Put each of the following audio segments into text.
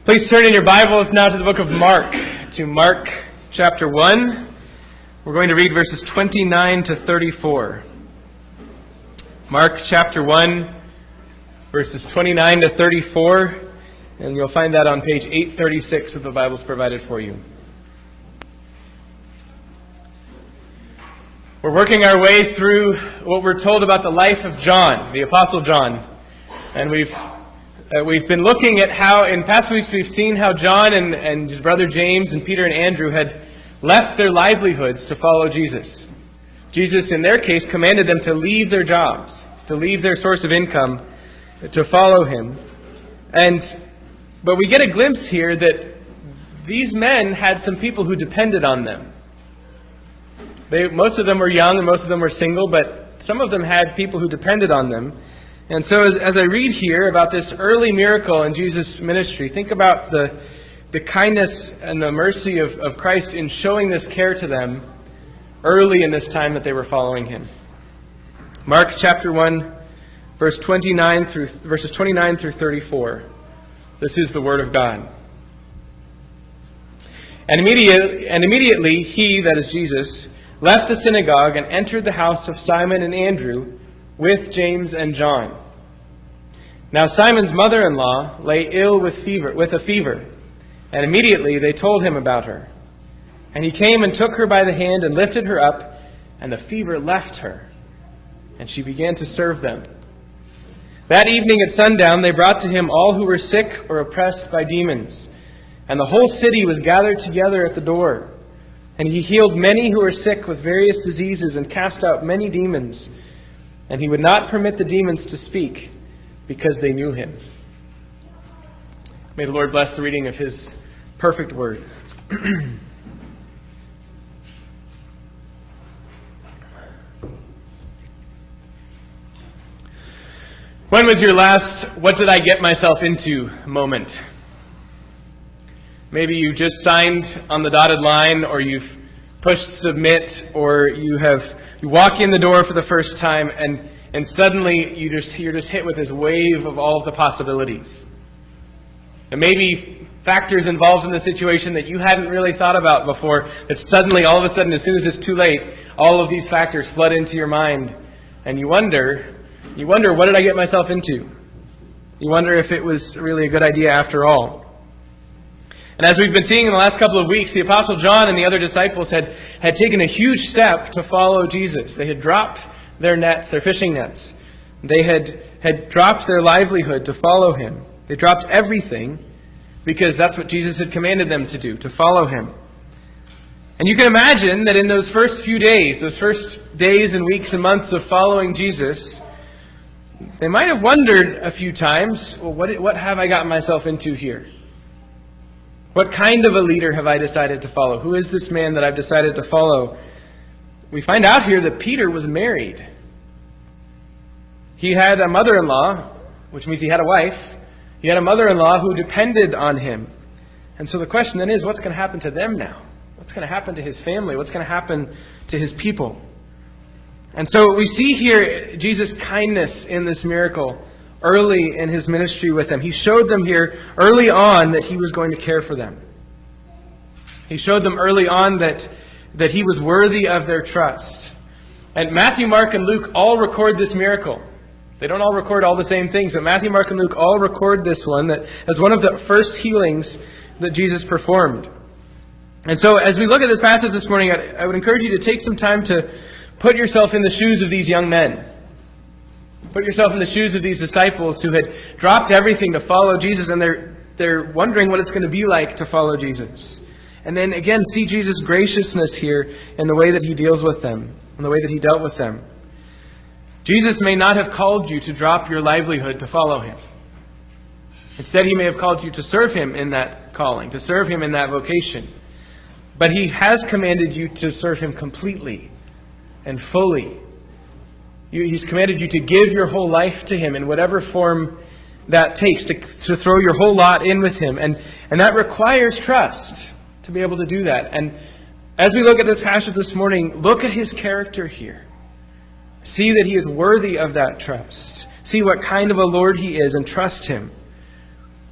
Please turn in your Bibles now to the book of Mark, to Mark chapter 1. We're going to read verses 29 to 34. Mark chapter 1, verses 29 to 34, and you'll find that on page 836 of the Bibles provided for you. We're working our way through what we're told about the life of John, the Apostle John, and we've been looking at how, in past weeks, we've seen how John and his brother James and Peter and Andrew had left their livelihoods to follow Jesus. Jesus, in their case, commanded them to leave their jobs, to leave their source of income, to follow him. But we get a glimpse here that these men had some people who depended on them. Most of them were young and most of them were single, but some of them had people who depended on them. And so as I read here about this early miracle in Jesus' ministry, think about the kindness and the mercy of Christ in showing this care to them early in this time that they were following him. Mark chapter 1, verses 29 through 34. This is the word of God. And immediately he, that is Jesus, left the synagogue and entered the house of Simon and Andrew with James and John. Now Simon's mother-in-law lay ill with a fever, and immediately they told him about her. And he came and took her by the hand and lifted her up, and the fever left her, and she began to serve them. That evening at sundown they brought to him all who were sick or oppressed by demons, and the whole city was gathered together at the door. And he healed many who were sick with various diseases and cast out many demons. And he would not permit the demons to speak, because they knew him. May the Lord bless the reading of his perfect word. When was your last "what did I get myself into" moment? Maybe you just signed on the dotted line, or you've pushed submit, or you walk in the door for the first time, and suddenly you're just hit with this wave of all of the possibilities. And maybe factors involved in the situation that you hadn't really thought about before, that suddenly, all of a sudden, as soon as it's too late, all of these factors flood into your mind, and you wonder, what did I get myself into? You wonder if it was really a good idea after all. And as we've been seeing in the last couple of weeks, the Apostle John and the other disciples had taken a huge step to follow Jesus. They had dropped their nets, their fishing nets. They had dropped their livelihood to follow him. They dropped everything because that's what Jesus had commanded them to do, to follow him. And you can imagine that in those first few days, those first days and weeks and months of following Jesus, they might have wondered a few times, well, what have I gotten myself into here? What kind of a leader have I decided to follow? Who is this man that I've decided to follow? We find out here that Peter was married. He had a mother-in-law, which means he had a wife. He had a mother-in-law who depended on him. And so the question then is, what's going to happen to them now? What's going to happen to his family? What's going to happen to his people? And so we see here Jesus' kindness in this miracle early in his ministry with them. He showed them here early on that he was going to care for them. He showed them early on that he was worthy of their trust. And Matthew, Mark, and Luke all record this miracle. They don't all record all the same things, but Matthew, Mark, and Luke all record this one that as one of the first healings that Jesus performed. And so as we look at this passage this morning, I would encourage you to take some time to put yourself in the shoes of these young men. Put yourself in the shoes of these disciples who had dropped everything to follow Jesus, and they're wondering what it's going to be like to follow Jesus. And then again, see Jesus' graciousness here in the way that he deals with them, in the way that he dealt with them. Jesus may not have called you to drop your livelihood to follow him. Instead, he may have called you to serve him in that calling, to serve him in that vocation. But he has commanded you to serve him completely and fully. He's commanded you to give your whole life to him in whatever form that takes, to throw your whole lot in with him. And that requires trust to be able to do that. And as we look at this passage this morning, look at his character here. See that he is worthy of that trust. See what kind of a Lord he is and trust him.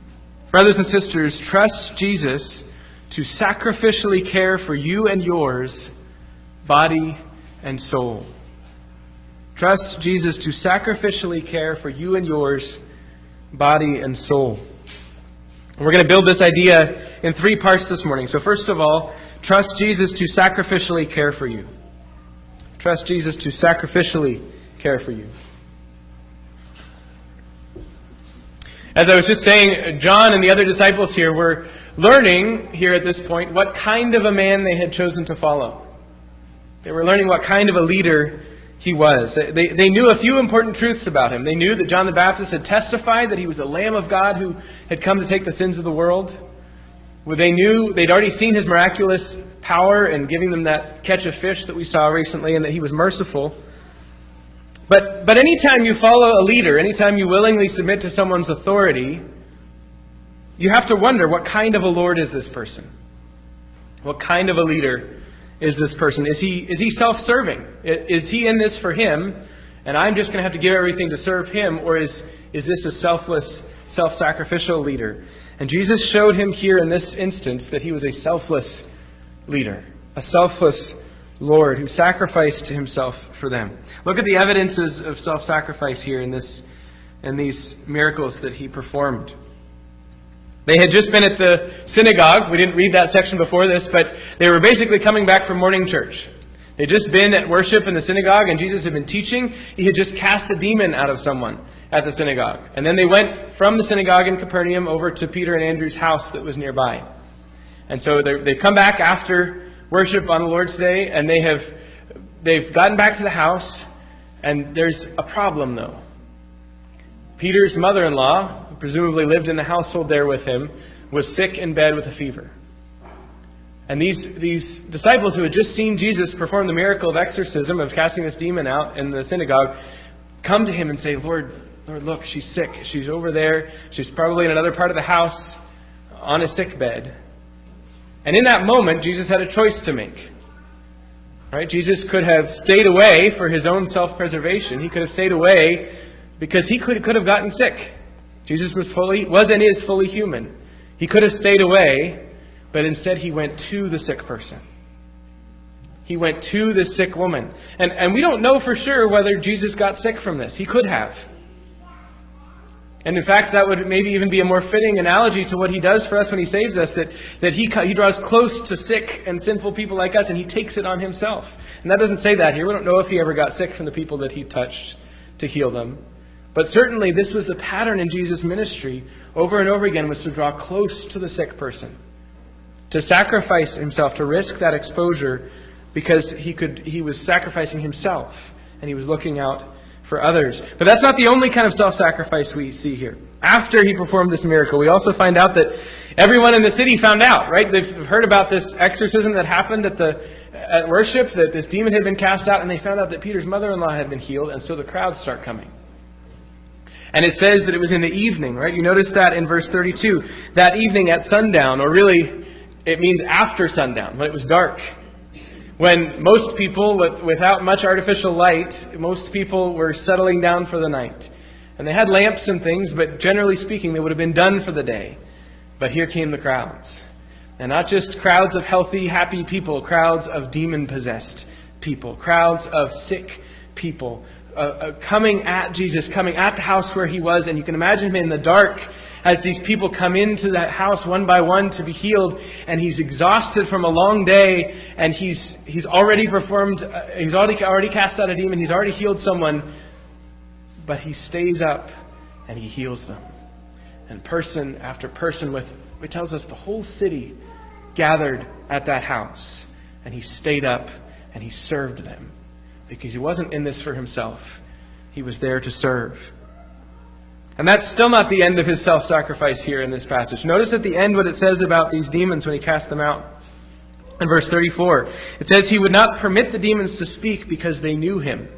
Brothers and sisters, trust Jesus to sacrificially care for you and yours, body and soul. Trust Jesus to sacrificially care for you and yours, body and soul. And we're going to build this idea in 3 parts this morning. So first of all, trust Jesus to sacrificially care for you. Trust Jesus to sacrificially care for you. As I was just saying, John and the other disciples here were learning here at this point what kind of a man they had chosen to follow. They were learning what kind of a leader he was. They knew a few important truths about him. They knew that John the Baptist had testified that he was the Lamb of God who had come to take the sins of the world. They knew they'd already seen his miraculous power in giving them that catch of fish that we saw recently, and that he was merciful. But anytime you follow a leader, anytime you willingly submit to someone's authority, you have to wonder, what kind of a Lord is this person? What kind of a leader is this person? Is he self-serving? Is he in this for him, and I'm just going to have to give everything to serve him? Or is this a selfless, self-sacrificial leader? And Jesus showed him here in this instance that he was a selfless leader, a selfless Lord who sacrificed himself for them. Look at the evidences of self-sacrifice here in these miracles that he performed. They had just been at the synagogue. We didn't read that section before this, but they were basically coming back from morning church. They'd just been at worship in the synagogue, and Jesus had been teaching. He had just cast a demon out of someone at the synagogue. And then they went from the synagogue in Capernaum over to Peter and Andrew's house that was nearby. And so they've come back after worship on the Lord's Day, and they've gotten back to the house, and there's a problem, though. Peter's mother-in-law, who presumably lived in the household there with him, was sick in bed with a fever. And these disciples who had just seen Jesus perform the miracle of exorcism, of casting this demon out in the synagogue, come to him and say, Lord, look, she's sick. She's over there. She's probably in another part of the house on a sick bed. And in that moment, Jesus had a choice to make. Right? Jesus could have stayed away for his own self-preservation. He could have stayed away because he could have gotten sick. Jesus was and is fully human. He could have stayed away, but instead he went to the sick person. He went to the sick woman. And we don't know for sure whether Jesus got sick from this. He could have. And in fact, that would maybe even be a more fitting analogy to what he does for us when he saves us, that he draws close to sick and sinful people like us, and he takes it on himself. And that doesn't say that here. We don't know if he ever got sick from the people that he touched to heal them. But certainly this was the pattern in Jesus' ministry over and over again, was to draw close to the sick person, to sacrifice himself, to risk that exposure, because he was sacrificing himself, and he was looking out for others. But that's not the only kind of self-sacrifice we see here. After he performed this miracle, we also find out that everyone in the city found out, right? They've heard about this exorcism that happened at worship, that this demon had been cast out, and they found out that Peter's mother-in-law had been healed, and so the crowds start coming. And it says that it was in the evening, right? You notice that in verse 32. That evening at sundown, or really, it means after sundown, when it was dark. When most people, without much artificial light, most people were settling down for the night. And they had lamps and things, but generally speaking, they would have been done for the day. But here came the crowds. And not just crowds of healthy, happy people, crowds of demon-possessed people, crowds of sick people, coming at Jesus, coming at the house where he was. And you can imagine him in the dark as these people come into that house one by one to be healed. And he's exhausted from a long day, and he's already performed, he's already cast out a demon, he's already healed someone. But he stays up and he heals them. And person after person, it tells us the whole city gathered at that house. And he stayed up and he served them. Because he wasn't in this for himself. He was there to serve. And that's still not the end of his self-sacrifice here in this passage. Notice at the end what it says about these demons when he cast them out. In verse 34, it says he would not permit the demons to speak because they knew him.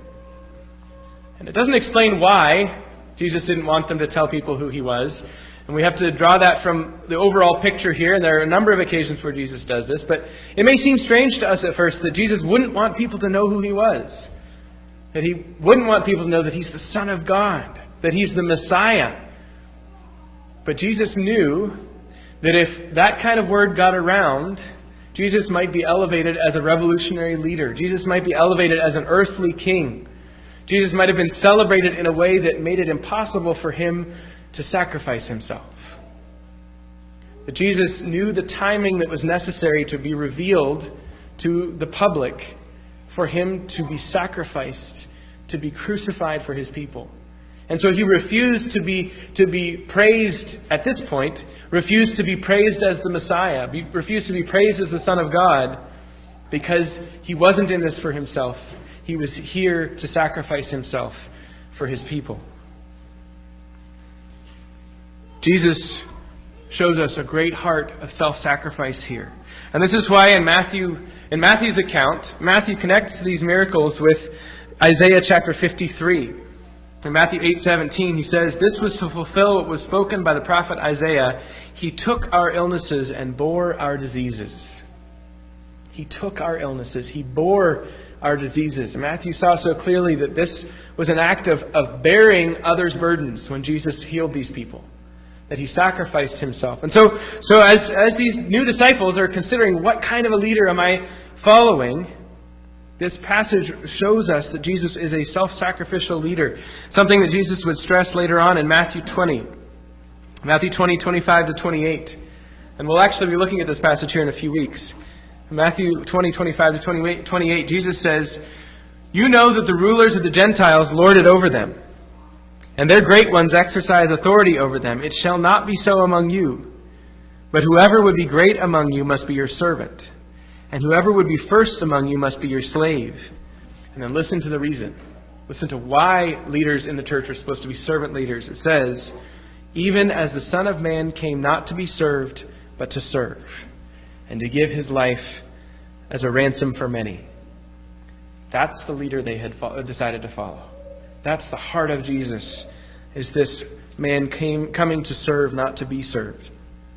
And it doesn't explain why Jesus didn't want them to tell people who he was. And we have to draw that from the overall picture here. And there are a number of occasions where Jesus does this. But it may seem strange to us at first that Jesus wouldn't want people to know who he was. That he wouldn't want people to know that he's the Son of God. That he's the Messiah. But Jesus knew that if that kind of word got around, Jesus might be elevated as a revolutionary leader. Jesus might be elevated as an earthly king. Jesus might have been celebrated in a way that made it impossible for him to sacrifice himself. But Jesus knew the timing that was necessary to be revealed to the public for him to be sacrificed, to be crucified for his people. And so he refused to be praised at this point, refused to be praised as the Messiah, refused to be praised as the Son of God, because he wasn't in this for himself. He was here to sacrifice himself for his people. Jesus shows us a great heart of self-sacrifice here. And this is why in Matthew's account, Matthew connects these miracles with Isaiah chapter 53. In Matthew 8:17, he says, "This was to fulfill what was spoken by the prophet Isaiah. He took our illnesses and bore our diseases." He took our illnesses. He bore our diseases. Matthew saw so clearly that this was an act of bearing others' burdens when Jesus healed these people, that he sacrificed himself. And so as these new disciples are considering, what kind of a leader am I following, this passage shows us that Jesus is a self-sacrificial leader, something that Jesus would stress later on in Matthew 20, 25 to 28. And we'll actually be looking at this passage here in a few weeks. In Matthew 20, 25 to 28, Jesus says, "You know that the rulers of the Gentiles lord it over them, and their great ones exercise authority over them. It shall not be so among you. But whoever would be great among you must be your servant. And whoever would be first among you must be your slave." And then listen to the reason. Listen to why leaders in the church are supposed to be servant leaders. It says, "Even as the Son of Man came not to be served, but to serve, and to give his life as a ransom for many." That's the leader they had decided to follow. That's the heart of Jesus, is this man coming to serve, not to be served.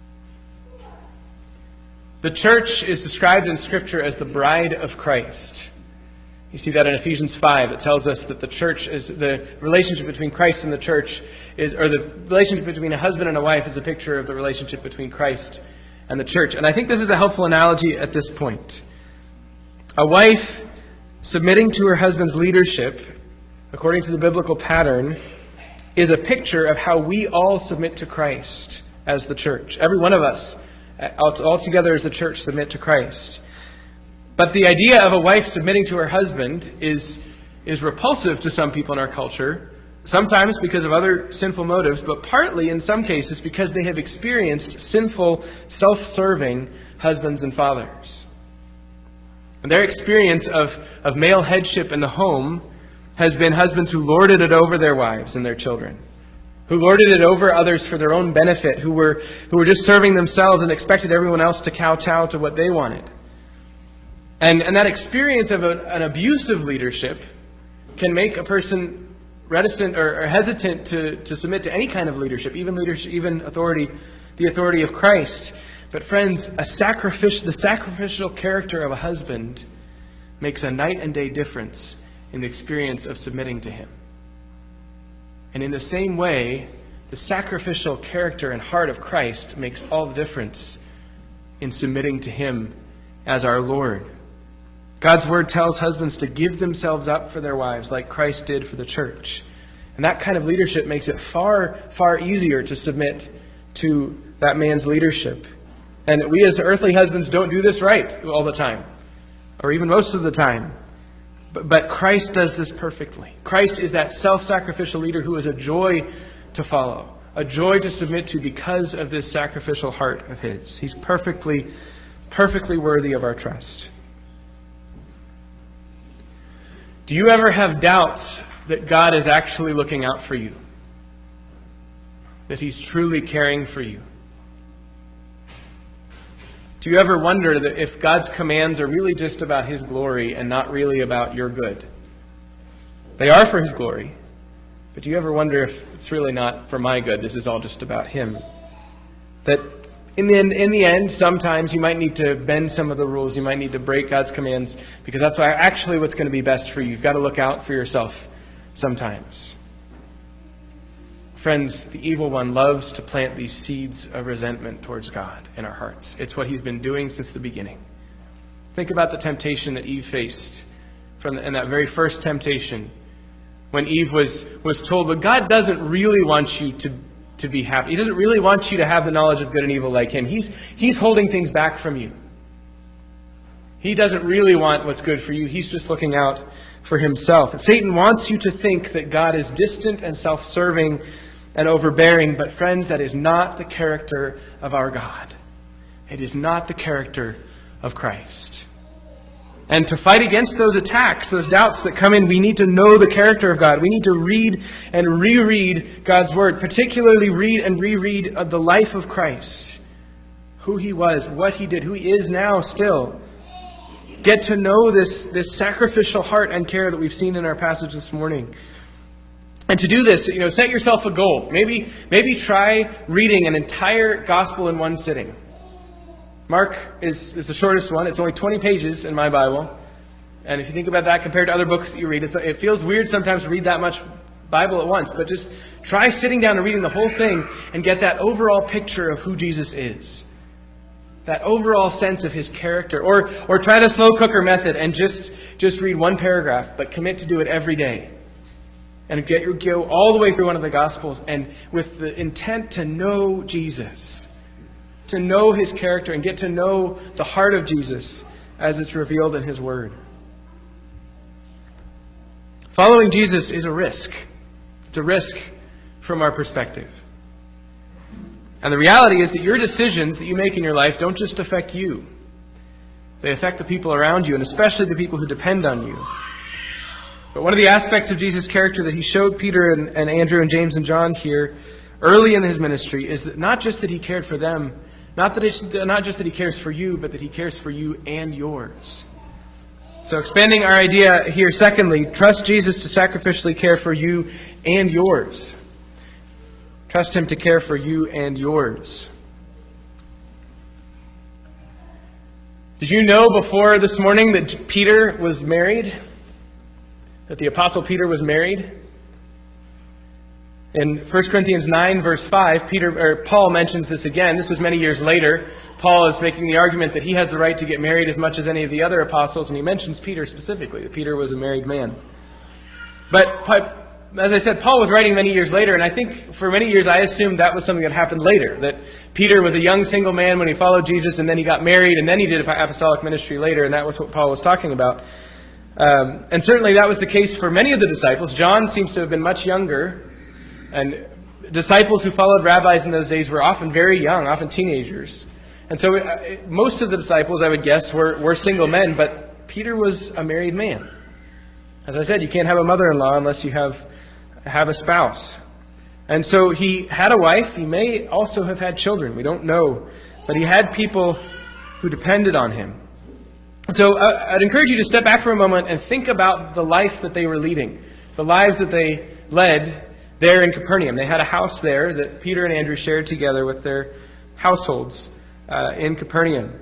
The church is described in Scripture as the bride of Christ. You see that in Ephesians 5. It tells us that the church is the relationship between Christ and the church or the relationship between a husband and a wife is a picture of the relationship between Christ and the church. And I think this is a helpful analogy at this point. A wife submitting to her husband's leadership, according to the biblical pattern, is a picture of how we all submit to Christ as the church. Every one of us, all together as the church, submit to Christ. But the idea of a wife submitting to her husband is repulsive to some people in our culture, sometimes because of other sinful motives, but partly in some cases because they have experienced sinful, self-serving husbands and fathers. And their experience of male headship in the home has been husbands who lorded it over their wives and their children, who lorded it over others for their own benefit, who were just serving themselves and expected everyone else to kowtow to what they wanted. And that experience of an abusive leadership can make a person reticent or hesitant to submit to any kind of leadership, even authority, the authority of Christ. But friends, the sacrificial character of a husband makes a night and day difference in the experience of submitting to him. And in the same way, the sacrificial character and heart of Christ makes all the difference in submitting to him as our Lord. God's word tells husbands to give themselves up for their wives like Christ did for the church. And that kind of leadership makes it far, far easier to submit to that man's leadership. And we as earthly husbands don't do this right all the time, or even most of the time. But Christ does this perfectly. Christ is that self-sacrificial leader who is a joy to follow, a joy to submit to because of this sacrificial heart of his. He's perfectly worthy of our trust. Do you ever have doubts that God is actually looking out for you? That he's truly caring for you? Do you ever wonder that if God's commands are really just about his glory and not really about your good? They are for his glory, but do you ever wonder if it's really not for my good? This is all just about him. That in the end, sometimes you might need to bend some of the rules. You might need to break God's commands because that's actually what's going to be best for you. You've got to look out for yourself sometimes. Friends, the evil one loves to plant these seeds of resentment towards God in our hearts. It's what he's been doing since the beginning. Think about the temptation that Eve faced in that very first temptation, when Eve was told, but God doesn't really want you to be happy. He doesn't really want you to have the knowledge of good and evil like him. He's holding things back from you. He doesn't really want what's good for you. He's just looking out for himself. And Satan wants you to think that God is distant and self-serving and overbearing. But friends, that is not the character of our God. It is not the character of Christ. And to fight against those attacks, those doubts that come in, we need to know the character of God. We need to read and reread God's Word, particularly read and reread the life of Christ, who he was, what he did, who he is now still. Get to know this sacrificial heart and care that we've seen in our passage this morning. And to do this, set yourself a goal. Maybe try reading an entire gospel in one sitting. Mark is the shortest one. It's only 20 pages in my Bible. And if you think about that compared to other books that you read, it feels weird sometimes to read that much Bible at once. But just try sitting down and reading the whole thing and get that overall picture of who Jesus is. That overall sense of his character. Or try the slow cooker method and just read one paragraph, but commit to do it every day. And go all the way through one of the Gospels and with the intent to know Jesus. To know his character and get to know the heart of Jesus as it's revealed in his Word. Following Jesus is a risk. It's a risk from our perspective. And the reality is that your decisions that you make in your life don't just affect you. They affect the people around you, and especially the people who depend on you. But one of the aspects of Jesus' character that he showed Peter and Andrew and James and John here early in his ministry is that not just that he cared for them, not just that he cares for you, but that he cares for you and yours. So expanding our idea here, secondly, trust Jesus to sacrificially care for you and yours. Trust him to care for you and yours. Did you know before this morning that Peter was married? That the Apostle Peter was married? In 1 Corinthians 9, verse 5, Paul mentions this again. This is many years later. Paul is making the argument that he has the right to get married as much as any of the other apostles, and he mentions Peter specifically, that Peter was a married man. But as I said, Paul was writing many years later, and I think for many years I assumed that was something that happened later, that Peter was a young single man when he followed Jesus, and then he got married, and then he did apostolic ministry later, and that was what Paul was talking about. And certainly that was the case for many of the disciples. John seems to have been much younger. And disciples who followed rabbis in those days were often very young, often teenagers. And so most of the disciples, I would guess, were single men, but Peter was a married man. As I said, you can't have a mother-in-law unless you have a spouse. And so he had a wife. He may also have had children. We don't know. But he had people who depended on him. So I'd encourage you to step back for a moment and think about the life that they were leading, the lives that they led there in Capernaum. They had a house there that Peter and Andrew shared together with their households in Capernaum.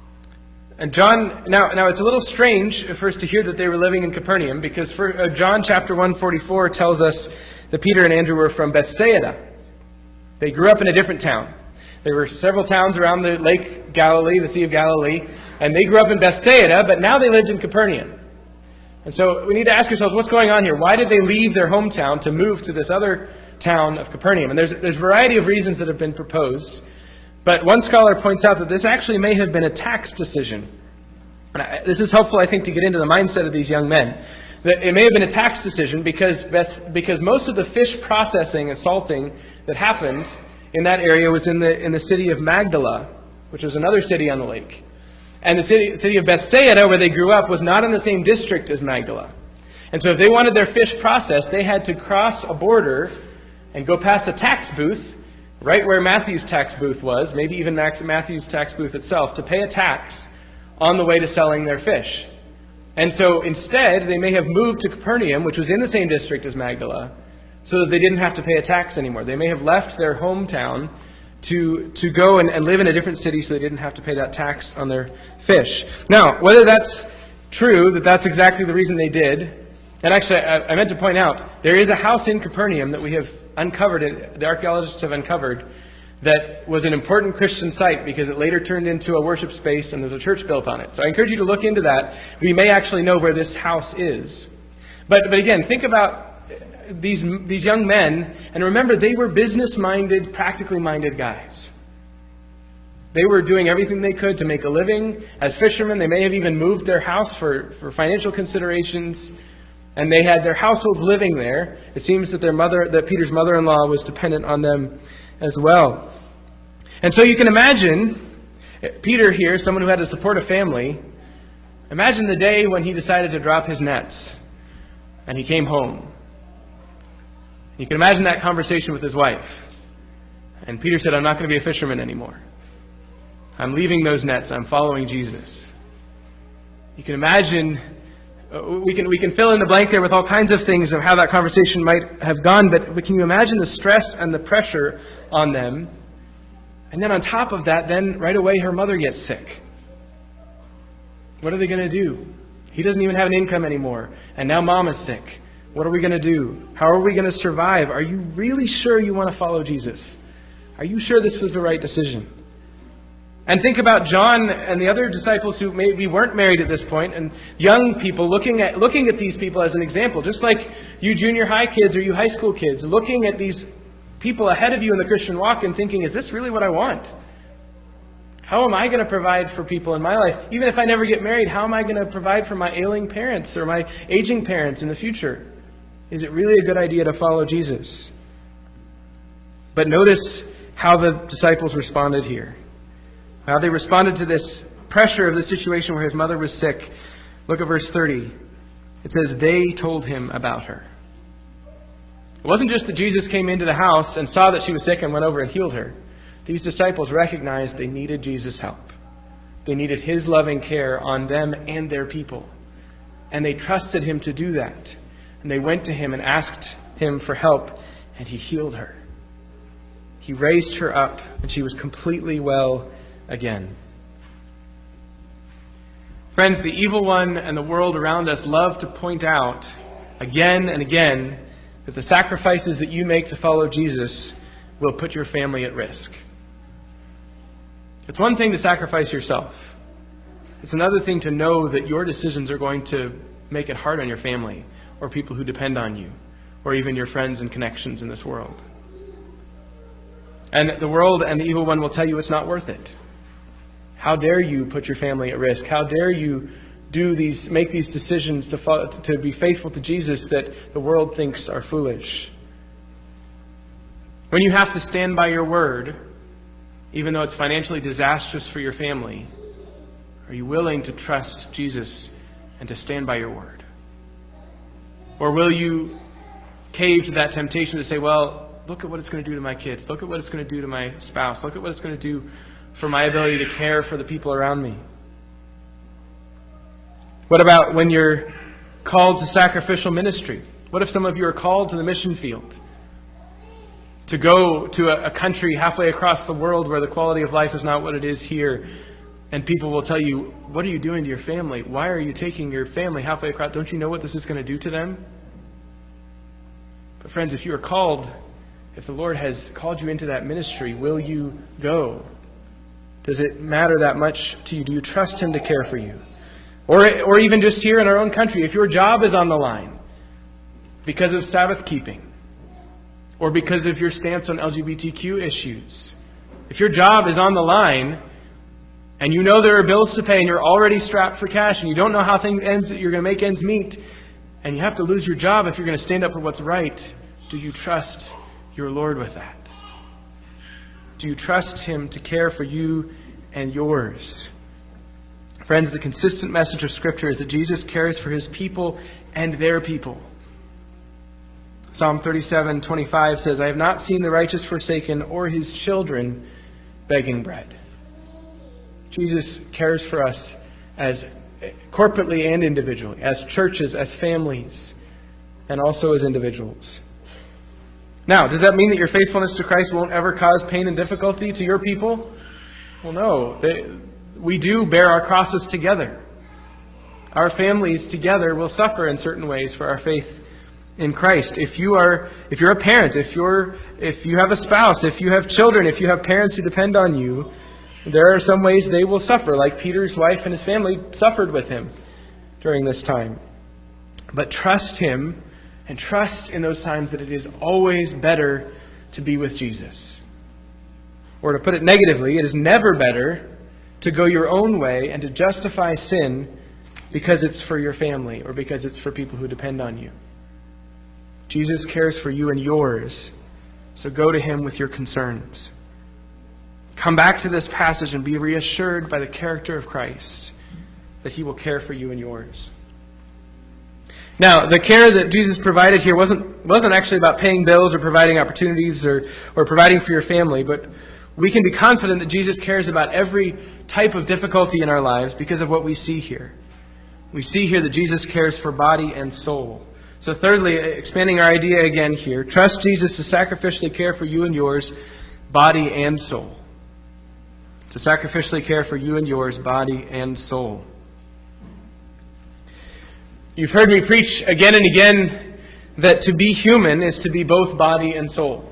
And John, now it's a little strange for us to hear that they were living in Capernaum, because John chapter 1:44 tells us that Peter and Andrew were from Bethsaida. They grew up in a different town. There were several towns around the Lake Galilee, the Sea of Galilee, and they grew up in Bethsaida, but now they lived in Capernaum. And so we need to ask ourselves, what's going on here? Why did they leave their hometown to move to this other town of Capernaum? And there's a variety of reasons that have been proposed. But one scholar points out that this actually may have been a tax decision. And this is helpful, I think, to get into the mindset of these young men. That it may have been a tax decision because most of the fish processing and salting that happened in that area was in the city of Magdala, which was another city on the lake. And the city of Bethsaida, where they grew up, was not in the same district as Magdala. And so if they wanted their fish processed, they had to cross a border and go past a tax booth, right where Matthew's tax booth was, maybe even Matthew's tax booth itself, to pay a tax on the way to selling their fish. And so instead, they may have moved to Capernaum, which was in the same district as Magdala, so that they didn't have to pay a tax anymore. They may have left their hometown to go and live in a different city so they didn't have to pay that tax on their fish. Now, whether that's true, that that's exactly the reason they did, and actually I meant to point out, there is a house in Capernaum that we have the archaeologists have uncovered, that was an important Christian site because it later turned into a worship space and there's a church built on it. So I encourage you to look into that. We may actually know where this house is. But again, think about these young men, and remember, they were business-minded, practically minded guys. They were doing everything they could to make a living as fishermen. They may have even moved their house for financial considerations, and they had their households living there. It seems that Peter's mother-in-law was dependent on them as well. And so you can imagine Peter here, someone who had to support a family. Imagine the day when he decided to drop his nets and he came home. You can imagine that conversation with his wife. And Peter said, I'm not going to be a fisherman anymore. I'm leaving those nets. I'm following Jesus. You can imagine, we can fill in the blank there with all kinds of things of how that conversation might have gone, but can you imagine the stress and the pressure on them? And then on top of that, then right away her mother gets sick. What are they going to do? He doesn't even have an income anymore. And now mom is sick. What are we going to do? How are we going to survive? Are you really sure you want to follow Jesus? Are you sure this was the right decision? And think about John and the other disciples who maybe weren't married at this point, and young people looking at these people as an example, just like you junior high kids or you high school kids, looking at these people ahead of you in the Christian walk and thinking, is this really what I want? How am I going to provide for people in my life? Even if I never get married, how am I going to provide for my ailing parents or my aging parents in the future? Is it really a good idea to follow Jesus? But notice how the disciples responded here. How they responded to this pressure of the situation where his mother was sick. Look at verse 30. It says, they told him about her. It wasn't just that Jesus came into the house and saw that she was sick and went over and healed her. These disciples recognized they needed Jesus' help. They needed his loving care on them and their people. And they trusted him to do that. And they went to him and asked him for help, and he healed her. He raised her up, and she was completely well again. Friends, the evil one and the world around us love to point out again and again that the sacrifices that you make to follow Jesus will put your family at risk. It's one thing to sacrifice yourself. It's another thing to know that your decisions are going to make it hard on your family or people who depend on you or even your friends and connections in this world. And the world and the evil one will tell you it's not worth it. How dare you put your family at risk? How dare you make these decisions to be faithful to Jesus that the world thinks are foolish? When you have to stand by your word, even though it's financially disastrous for your family, are you willing to trust Jesus and to stand by your word? Or will you cave to that temptation to say, well, look at what it's going to do to my kids. Look at what it's going to do to my spouse. Look at what it's going to do for my ability to care for the people around me. What about when you're called to sacrificial ministry? What if some of you are called to the mission field? To go to a country halfway across the world where the quality of life is not what it is here. And people will tell you, what are you doing to your family? Why are you taking your family halfway across? Don't you know what this is going to do to them? But friends, if you are called, if the Lord has called you into that ministry, will you go? Does it matter that much to you? Do you trust him to care for you? Or even just here in our own country, if your job is on the line because of Sabbath keeping, or because of your stance on LGBTQ issues, if your job is on the line and you know there are bills to pay and you're already strapped for cash and you don't know how you're going to make ends meet, and you have to lose your job if you're going to stand up for what's right, do you trust your Lord with that? Do you trust him to care for you and yours? Friends, the consistent message of Scripture is that Jesus cares for his people and their people. Psalm 37:25 says, I have not seen the righteous forsaken or his children begging bread. Jesus cares for us as corporately and individually, as churches, as families, and also as individuals. Now, does that mean that your faithfulness to Christ won't ever cause pain and difficulty to your people? Well, no. We do bear our crosses together. Our families together will suffer in certain ways for our faith in Christ. If you're a parent, if you have a spouse, if you have children, if you have parents who depend on you, there are some ways they will suffer, like Peter's wife and his family suffered with him during this time. But trust him, and trust in those times that it is always better to be with Jesus. Or to put it negatively, it is never better to go your own way and to justify sin because it's for your family or because it's for people who depend on you. Jesus cares for you and yours, so go to him with your concerns. Come back to this passage and be reassured by the character of Christ that he will care for you and yours. Now, the care that Jesus provided here wasn't actually about paying bills or providing opportunities or providing for your family, but we can be confident that Jesus cares about every type of difficulty in our lives because of what we see here. We see here that Jesus cares for body and soul. So thirdly, expanding our idea again here, trust Jesus to sacrificially care for you and yours, body and soul. To sacrificially care for you and yours, body and soul. You've heard me preach again and again that to be human is to be both body and soul.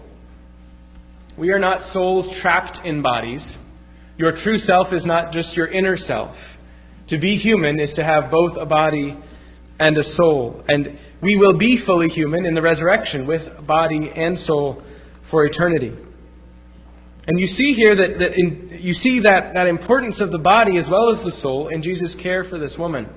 We are not souls trapped in bodies. Your true self is not just your inner self. To be human is to have both a body and a soul. And we will be fully human in the resurrection with body and soul for eternity. And you see here that importance of the body as well as the soul in Jesus' care for this woman.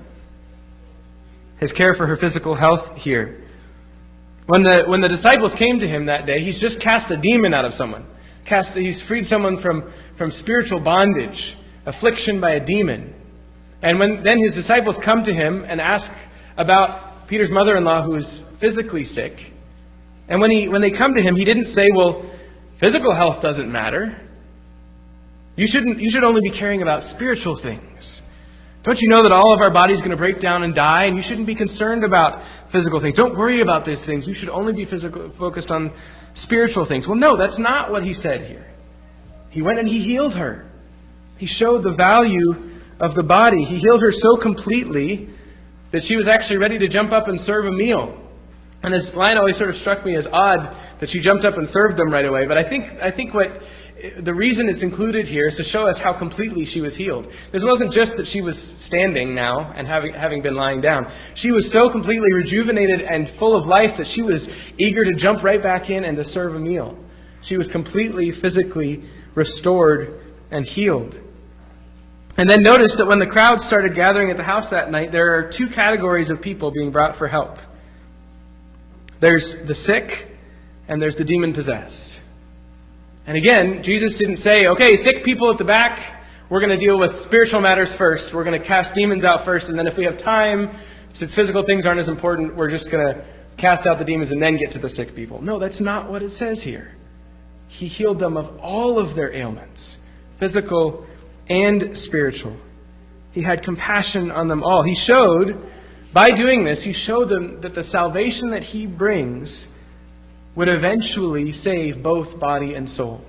His care for her physical health here. When the disciples came to him that day, he's just cast a demon out of someone. He's freed someone from spiritual bondage, affliction by a demon. And then his disciples come to him and ask about Peter's mother-in-law who is physically sick. And when they come to him, he didn't say, well, physical health doesn't matter. You should only be caring about spiritual things. Don't you know that all of our body is going to break down and die, and you shouldn't be concerned about physical things? Don't worry about these things. You should only be focused on spiritual things. Well, no, that's not what he said here. He went and he healed her. He showed the value of the body. He healed her so completely that she was actually ready to jump up and serve a meal. And this line always sort of struck me as odd that she jumped up and served them right away. But I think what the reason it's included here is to show us how completely she was healed. This wasn't just that she was standing now and having been lying down. She was so completely rejuvenated and full of life that she was eager to jump right back in and to serve a meal. She was completely physically restored and healed. And then notice that when the crowd started gathering at the house that night, there are two categories of people being brought for help. There's the sick and there's the demon-possessed. And again, Jesus didn't say, okay, sick people at the back, we're going to deal with spiritual matters first. We're going to cast demons out first, and then if we have time, since physical things aren't as important, we're just going to cast out the demons and then get to the sick people. No, that's not what it says here. He healed them of all of their ailments, physical and spiritual. He had compassion on them all. By doing this, he showed them that the salvation that he brings would eventually save both body and soul.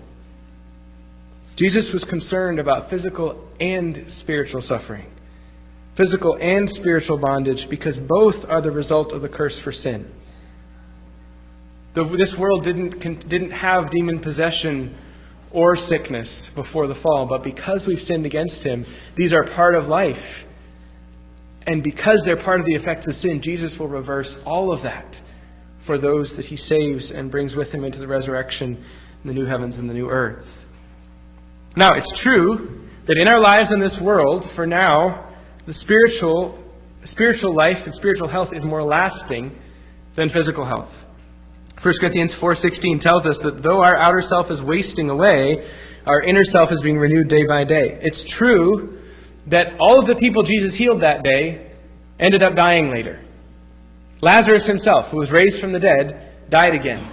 Jesus was concerned about physical and spiritual suffering, physical and spiritual bondage, because both are the result of the curse for sin. This world didn't have demon possession or sickness before the fall, but because we've sinned against him, these are part of life. And because they're part of the effects of sin, Jesus will reverse all of that for those that he saves and brings with him into the resurrection in the new heavens and the new earth. Now, it's true that in our lives in this world, for now, the spiritual life and spiritual health is more lasting than physical health. 1 Corinthians 4:16 tells us that though our outer self is wasting away, our inner self is being renewed day by day. It's true that all of the people Jesus healed that day ended up dying later. Lazarus himself, who was raised from the dead, died again.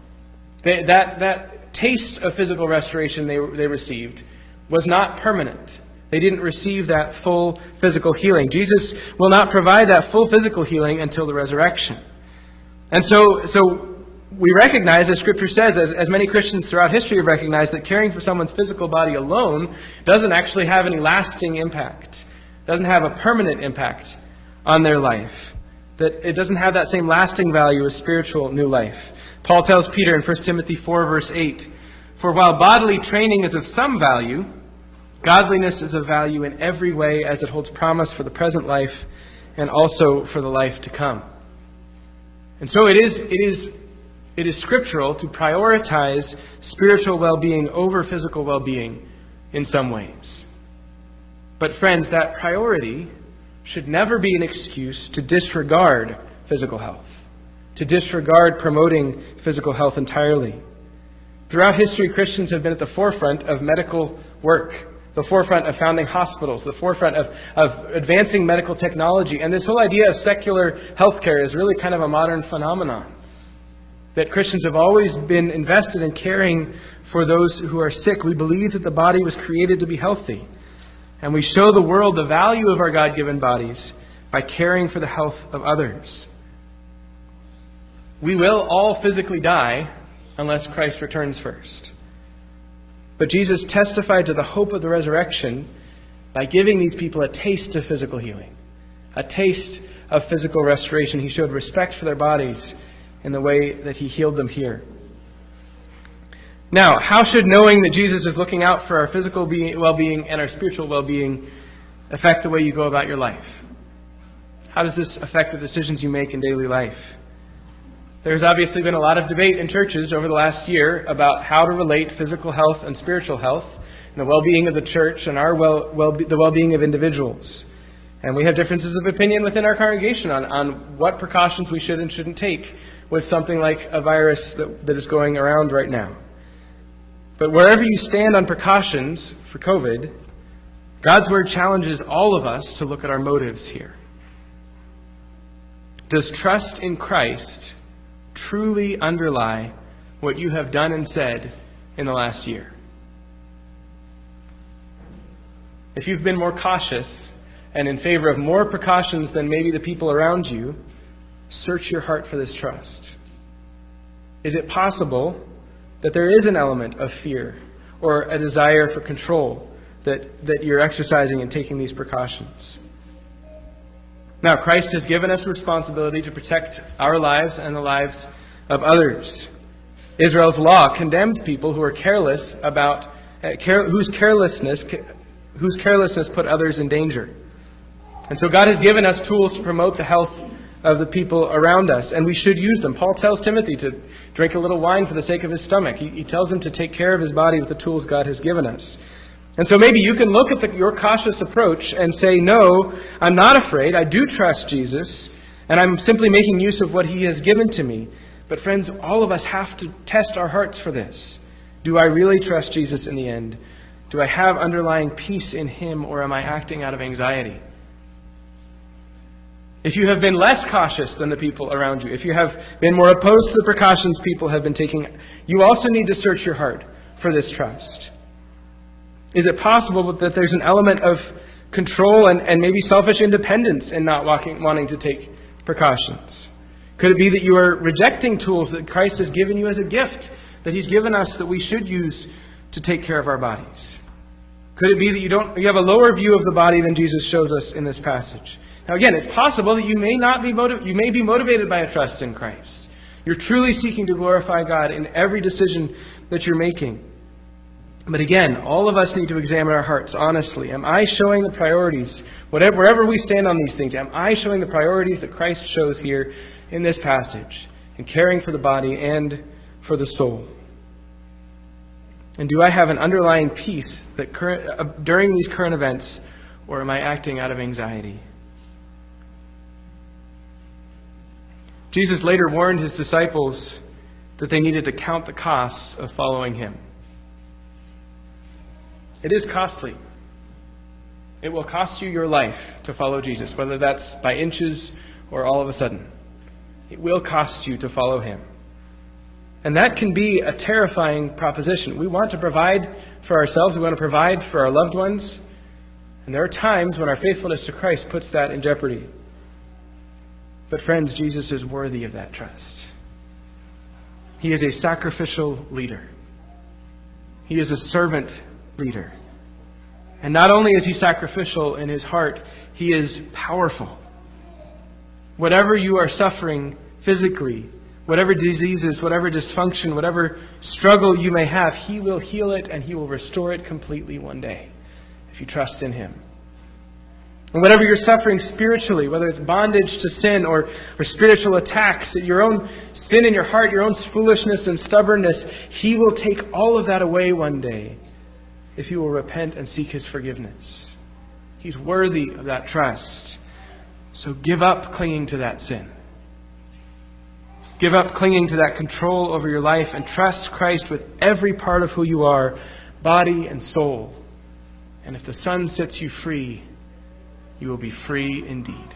That taste of physical restoration they received was not permanent. They didn't receive that full physical healing. Jesus will not provide that full physical healing until the resurrection. And so we recognize, as Scripture says, as many Christians throughout history have recognized, that caring for someone's physical body alone doesn't actually have any lasting impact, doesn't have a permanent impact on their life. that it doesn't have that same lasting value as spiritual new life. Paul tells Peter in 1 Timothy 4, verse 8, "For while bodily training is of some value, godliness is of value in every way, as it holds promise for the present life and also for the life to come." And so it is scriptural to prioritize spiritual well-being over physical well-being in some ways. But friends, that priority should never be an excuse to disregard physical health, to disregard promoting physical health entirely. Throughout history, Christians have been at the forefront of medical work, the forefront of founding hospitals, the forefront of advancing medical technology. And this whole idea of secular healthcare is really kind of a modern phenomenon. That Christians have always been invested in caring for those who are sick. We believe that the body was created to be healthy. And we show the world the value of our God-given bodies by caring for the health of others. We will all physically die unless Christ returns first. But Jesus testified to the hope of the resurrection by giving these people a taste of physical healing, a taste of physical restoration. He showed respect for their bodies in the way that he healed them here. Now, how should knowing that Jesus is looking out for our physical well-being and our spiritual well-being affect the way you go about your life? How does this affect the decisions you make in daily life? There's obviously been a lot of debate in churches over the last year about how to relate physical health and spiritual health and the well-being of the church and the well-being of individuals. And we have differences of opinion within our congregation on what precautions we should and shouldn't take with something like a virus that is going around right now. But wherever you stand on precautions for COVID, God's Word challenges all of us to look at our motives here. Does trust in Christ truly underlie what you have done and said in the last year? If you've been more cautious and in favor of more precautions than maybe the people around you, search your heart for this trust. Is it possible that there is an element of fear or a desire for control that you're exercising in taking these precautions? Now, Christ has given us a responsibility to protect our lives and the lives of others. Israel's law condemned people who are careless about whose carelessness put others in danger. And so God has given us tools to promote the health of the people around us, and we should use them. Paul tells Timothy to drink a little wine for the sake of his stomach. He tells him to take care of his body with the tools God has given us. And so maybe you can look at your cautious approach and say, no, I'm not afraid. I do trust Jesus, and I'm simply making use of what he has given to me. But friends, all of us have to test our hearts for this. Do I really trust Jesus in the end? Do I have underlying peace in him, or am I acting out of anxiety? If you have been less cautious than the people around you, if you have been more opposed to the precautions people have been taking, you also need to search your heart for this trust. Is it possible that there's an element of control and maybe selfish independence in not wanting to take precautions? Could it be that you are rejecting tools that Christ has given you as a gift, that he's given us that we should use to take care of our bodies? Could it be that you have a lower view of the body than Jesus shows us in this passage? Now again, it's possible that you may be motivated by a trust in Christ. You're truly seeking to glorify God in every decision that you're making. But again, all of us need to examine our hearts honestly. Am I showing the priorities, wherever we stand on these things, am I showing the priorities that Christ shows here in this passage, in caring for the body and for the soul? And do I have an underlying peace that during these current events, or am I acting out of anxiety? Jesus later warned his disciples that they needed to count the costs of following him. It is costly. It will cost you your life to follow Jesus, whether that's by inches or all of a sudden. It will cost you to follow him. And that can be a terrifying proposition. We want to provide for ourselves. We want to provide for our loved ones. And there are times when our faithfulness to Christ puts that in jeopardy. But friends, Jesus is worthy of that trust. He is a sacrificial leader. He is a servant leader. And not only is he sacrificial in his heart, he is powerful. whatever you are suffering physically, whatever diseases, whatever dysfunction, whatever struggle you may have, He will heal it and He will restore it completely one day if you trust in Him. And whatever you're suffering spiritually, whether it's bondage to sin or spiritual attacks, your own sin in your heart, your own foolishness and stubbornness, He will take all of that away one day if you will repent and seek His forgiveness. He's worthy of that trust. So give up clinging to that sin. Give up clinging to that control over your life and trust Christ with every part of who you are, body and soul. And if the Son sets you free, you will be free indeed.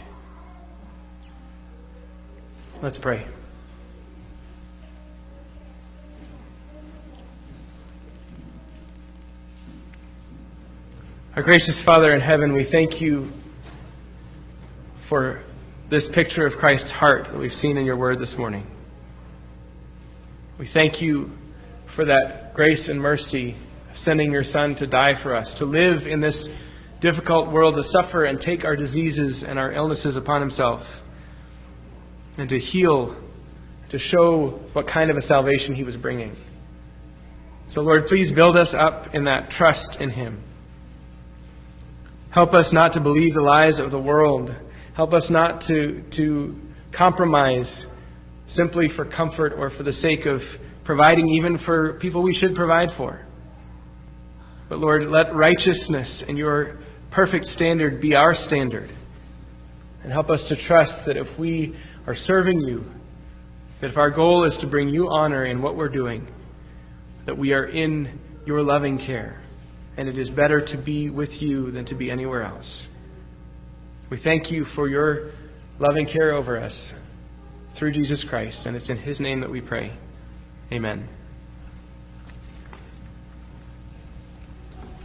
Let's pray. Our gracious Father in heaven, we thank you for this picture of Christ's heart that we've seen in your word this morning. We thank you for that grace and mercy of sending your Son to die for us, to live in this difficult world, to suffer and take our diseases and our illnesses upon Himself, and to heal, to show what kind of a salvation He was bringing. So Lord, please build us up in that trust in Him. Help us not to believe the lies of the world. Help us not to compromise simply for comfort or for the sake of providing even for people we should provide for. But Lord, let righteousness and your perfect standard be our standard. And help us to trust that if we are serving you, that if our goal is to bring you honor in what we're doing, that we are in your loving care. And it is better to be with you than to be anywhere else. We thank you for your loving care over us through Jesus Christ. And it's in His name that we pray. Amen.